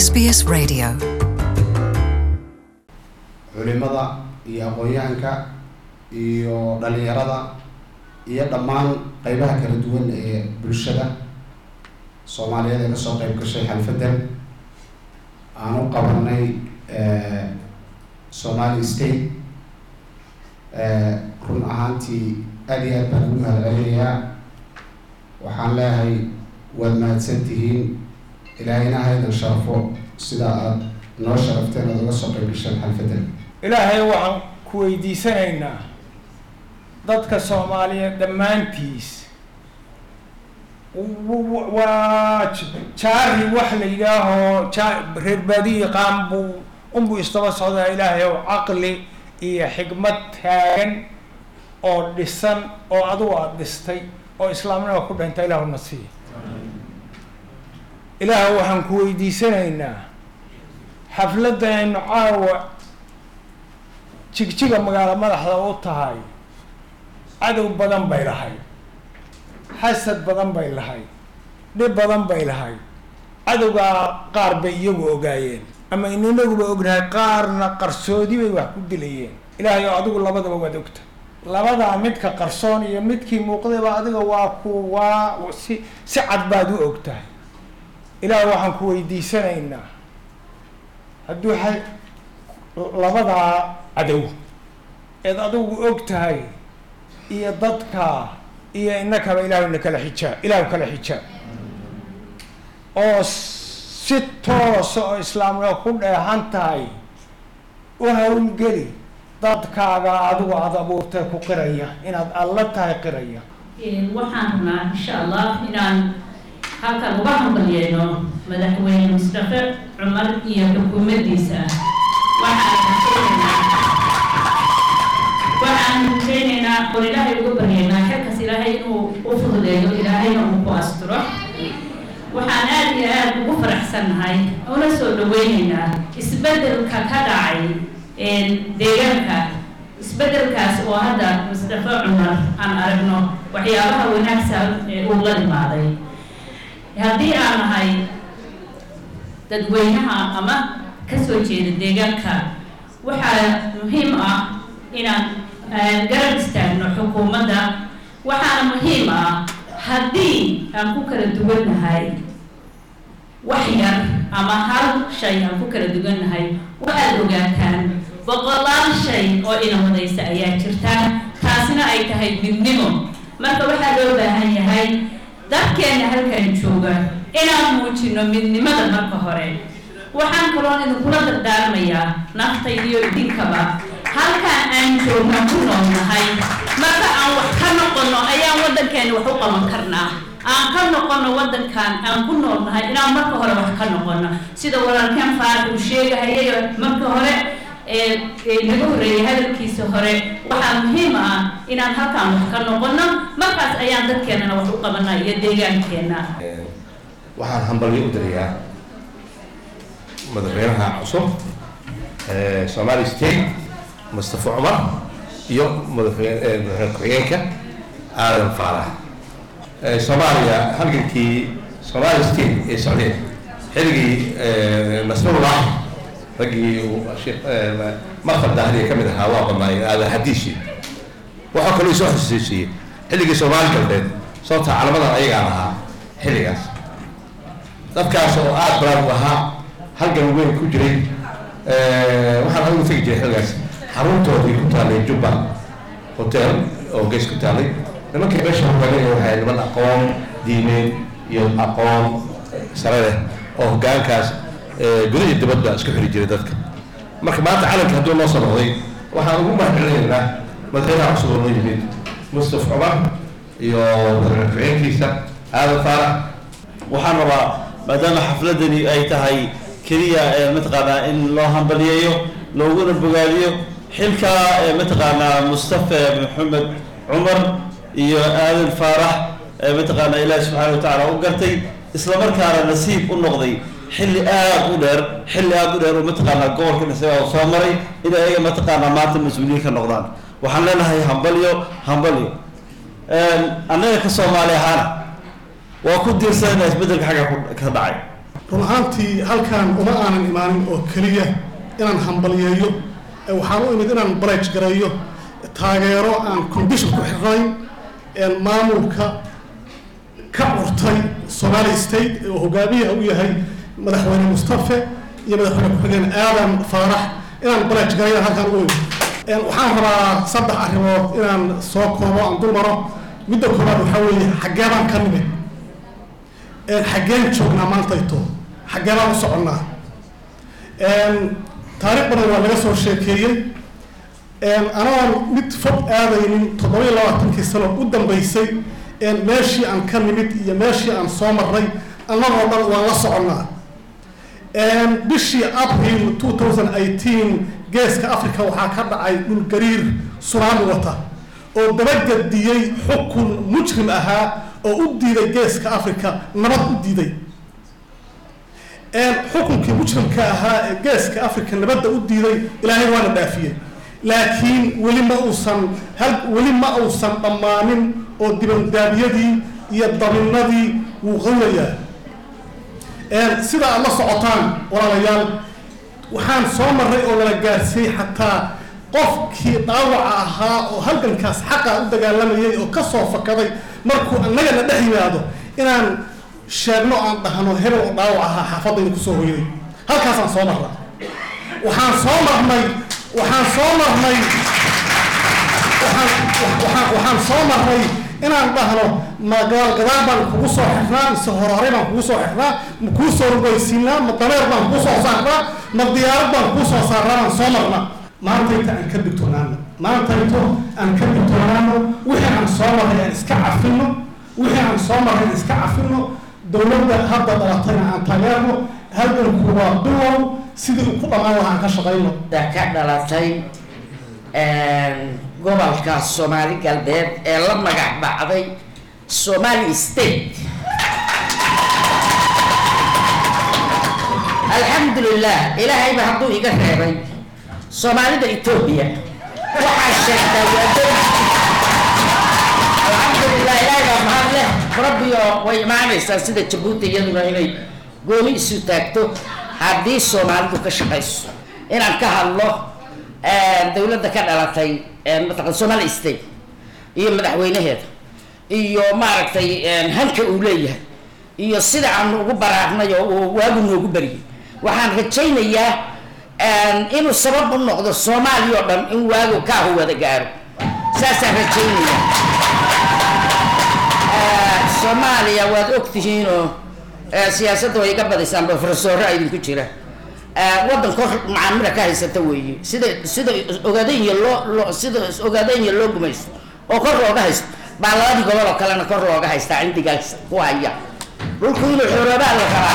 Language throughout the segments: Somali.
SBS Radio. culimada iyo aqoonyahanka iyo dhalinyarada iyo dhammaan qaybaha kala duwan ee bulshada Soomaaliyeed ee ka soo qayb gashay xalfadan aan u qabanay Somali State run ahaantii aad iyo aad baan ugu mahadcelinayaa. waxaan leeyahay waad mahadsantihiin, ilaahayna ha idin sharafo sida aad noo sharafteen aad uga soo qayb gashaan xalfadan. ilaahay waxaan ku weydiisanaynaa dadka Soomaaliyeed dhammaantiis waa jaari wax la yidhaaho reer baadiye qaambu unbu istaba socdaa. ilaahay oo caqli iyo xigmad taagan oo dhisan oo adigu aad dhistay oo islaamnimada ku dhintay ilaahu na siiyo. ilaahay waxaan ku weydiisanaynaa xafladaynu caawa jigjiga magaalo madaxda u tahay, cadow badan bay lahayd, xasad badan bay lahayd, dhib badan bay lahayd. cadowgaa qaar bay iyagu ogaayeen ama inaguba ognahay, qaarna qarsoodi bay wax ku dilayeen. ilaahay oo adigu labadaba waad ogta, labadaa midka qarsoon iyo midkii muuqdayba adiga waa si cad baad u ogtahay. ilaahay waxaan ku weydiisanaynaa hadduu labadaa cadow eed adigu og tahay iyo dadka iyo inakaba ilaahu kala xijaab oo si toos oo islaamnimo ku dheehan tahay u hawlgeli. dadkaaga adigu aad abuurtay ku qiraya inaad alla tahay qiraya. waxaan rabnaa insha allah inaan halkan uga hambalyeeno madaxweyne Mustafa Cumar iyo xukuumaddiisa. waxaan rajaynaynaa oo ilaahay uga baryaynaa xilkaas ilaahay inuu u fududeeyo, ilaahayna uu ku asturo. waxaan aad iyo aad ugu faraxsannahay una soo dhaweynaynaa isbedelka ka dhacay deegaanka. isbedelkaas oo hadda Mustafa Cumar aan aragno waxyaabaha wanaagsan ee uu la dhimaaday. haddii aan nahay dadweynaha ama kasoo jeeda deegaanka, waxaa muhiim ah inaan garab istaagno xukuumadda. waxaana muhiim ah haddii aan ku kala duwannahay wax yar ama hal shay aan ku kala duwannahay, waxaad ogaataan boqolaal shay oo ina wadaysa ayaa jirta, taasina ay tahay midnimo. marka waxaa loo baahan yahay dadkeena halkan jooga inaan muujino midnimada marka hore. waxaan kaloo idinkula dardaarmayaa naftayda iyo idinkaba, halkaan aan joogno ku noolnahay, marka aan wax ka noqono ayaan waddankeena wax u qaban karnaa. aan ka noqono waddankan aan ku noolnahay inaan marka hore wax ka noqono, sida walaalkeen Faarax uu sheegahayo marka hore naga horeeyay hadalkiisa hore. waxaa muhiim ah inaan halkaan wax ka noqono, markaas ayaan dadkeenana wax u qabanaa iyo deegaankeena. waxaan hambalyo u dirayaa madaxweynaha cusub Somali State Mustafa Cumar iyo madaxweyne ku-xigeenka Aadan Faarax. Soomaaliya halgankii Somali State ee socdeen xilligii Nasrullah raggii sheekh maqal dahriye ka mid ahaa waa qodnay aada hadiisi. waxaa kaloo soo xasuusiyay xilligii Soomaali galbeed sababta calamadan ayagaa lahaa xilligaas. dadkaas oo aad baraad u ahaa halgan weyn ku jiray. waxaan adigu tegi jiray xilligaas xaruntoodii ku taallay Jubba hotel oo gees ku taallay. nimankii meesha hoggaanaya waxay niman aqoon diimeed iyo aqoon sare leh oo hoggaankaas gudaha iyo dibadda isku xiri jiray dadka. marka maanta calanka hadduu noo soo noqday, waxaan ugu mahadcelinaynaa madaxweynaha cusub oo noo yimid Mustafa Cumar iyo madaxweynihiisa Aadan Faarax. waxaan rabaa maadaama xafladani ay tahay keliya mataqaanaa in loo hambaliyeeyo looguna bogaadiyo xilka mataqaanaa Mustafa Maxamed Cumar iyo Aadan Faarax mataqaanaa ilaahay subxaanahu wa tacaala u gartay, isla markaana nasiib u noqday xilli aad u dheer oo mataqaanaa gobolka isaga soo maray in ayaga mataqaanaa maanta mas-uuliyiin ka noqdaan. waxaan leenahay hambalyo. annaga ka Soomaali ahaana waa ku diirsanayna isbedelka xagga ka dhacay. run ahaantii halkaan uma aanan imaanin oo keliya inaan hambaliyeeyo waxaan u imid inaan baraj gareeyo taageero aan condition ku xirnayn maamulka ka curtay Somali State oo hogaamiyaha u yahay madaxweyne Mustafa iyo madaxweyne ku-xigeen Aadan Faarax inaan baraj gareeyo halkaan u imid waxaan rabaa 3 arrimood inaan soo koobo aan dul maro midda koowaad waxaa weeye xageebaan ka nimid xageen joognaa maantayto xageebaan u soconnaa taariikh badan waa laga soo sheekeeyey anoon mid fog aadaynin 27 sano u dambaysay meeshii aan ka nimid iyo meeshii aan soo marray annagoo dhan waan la soconnaa bishii April 2018 geeska Afrika waxaa ka dhacay dhul gariir tsunami wata oo dabagadiyey xukun mujrim ahaa oo u diiday geeska Afrika nabad u diiday xukunkii mujrimka ahaa ee geeska Afrika nabadda u diiday ilaahay waana dhaafiyey laakiin weli ma uusan dhammaanin oo dibandaabiyadii iyo daminadii wuu qawlayaa sida aad la socotaan walaalayaal waxaan soo marray oo lala gaarsiiyey xataa qofkii dhaawaca ahaa oo halgankaas xaqa u dagaalamayay oo ka soo fakaday markuu annaga la dhex yimaado inaan sheegno aan dhahno hebel oo dhaawac ahaa xaafadayda kusoo hoyday halkaasaan soo marray waxaan soo marray inaan dhahno gadaal baan kugu soo xirnaa mise horey baan kugu soo xirnaa ma kuu soo rugaysiinaa ma dameer baan kugu soo saarnaa ma diyaarad baan kugu soo saarnaa baan soo marnaa maantayta aan ka digtoonaano wixii aan soo marray aan iska cafino dowladda hadda dhalatayna aan taageerno halganku waa bilow sidii uu ku dhammaan lahaa aan ka shaqayno ka dhalatay gobolka Soomaali galbeed ee la magac baxday Somali State alxamdulillah ilaahay ba hadduu iga reebay Soomaalida Ethiopia waxaa sheegtay alxamdulillah ilaahay baa mahad leh rabbiyo way imaanaysaa sida Djibouti iyaduna inay gooni isu taagto haddii Soomaalidu ka shaqayso inaan ka hadlo dowladda ka dhalatay mataqan Somali State iyo madaxweynaheeda iyo maaragtay hanka uu leeyahay iyo sida aan ugu baraarnay oo waagu noogu bariyay waxaan rajaynayaa inuu sabab u noqdo Soomaaliya oo dhan in waagu ka wada gaaro saasaan rajaynayaa Soomaaliya waad ogtihiin oo siyaasadda way ka badisaan professor idinku jira waddan kor macaamil ka haysata weeye sida ogaadeen loo gumaysto oo kor looga haysto baa labadii gobol oo kalena kor looga haystaa cindigaas ku haya dhulku inuu xoroobaa la rabaa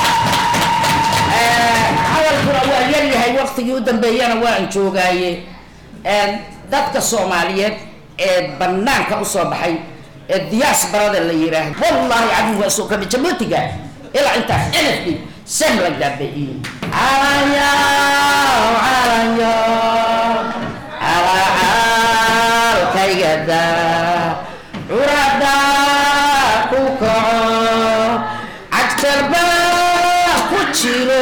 hadalkuna waa yaryahay waqtigii u dambeeyana waan joogaaye dadka Soomaaliyeed ee bannaanka u soo baxay ee diasporada la yiraahdo wallahi adu waa soo ka Djibouti-ga ilaa intaas NFD same like that baby alaya kaygada urada kuko aktarba kuchiro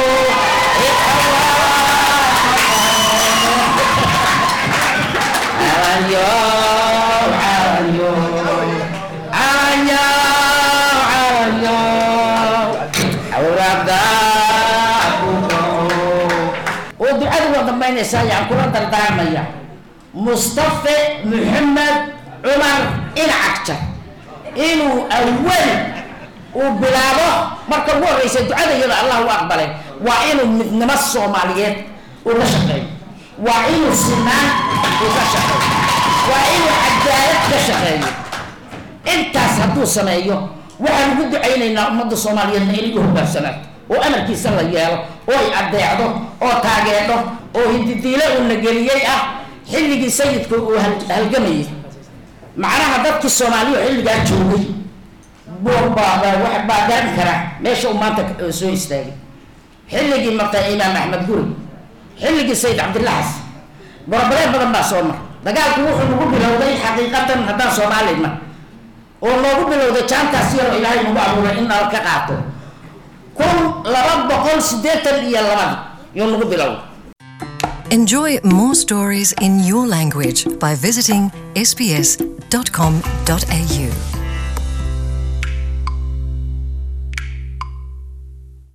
سايع كرة الدارمية مصطفى محمد عمر العكتة إنه أول وبلاده مركب هو رئيس الدعاء يلا الله أقبله وإنه من الصوماليات ونشقي وإنه السنان وكشقي وإنه عدالة كشقي أنت سبتو سمايو وأنا بدي عينينا أمد الصوماليات نيلي يهبر سنة وأنا كي سلا ياله أو يعدعه أو تاجره أو يديله ونجريه حلقي سيدك وهالجميع معناها ضبط الصومالي وحلقي جوي بوبا واحد بعد كره ماشي ومانتك سويس تاني حلقي مقطع إمام أحمد قولي حلقي السيد عبد الله حسن بربرين بدن بقى صومر دقال كوخ نقول لو ذي حقيقة هذا صومالي ما ونقول لو ذي كان تأثير إلهي مبارك إن الكقاطو 1282 يوم نقول. Enjoy more stories in your language by visiting sbs.com.au.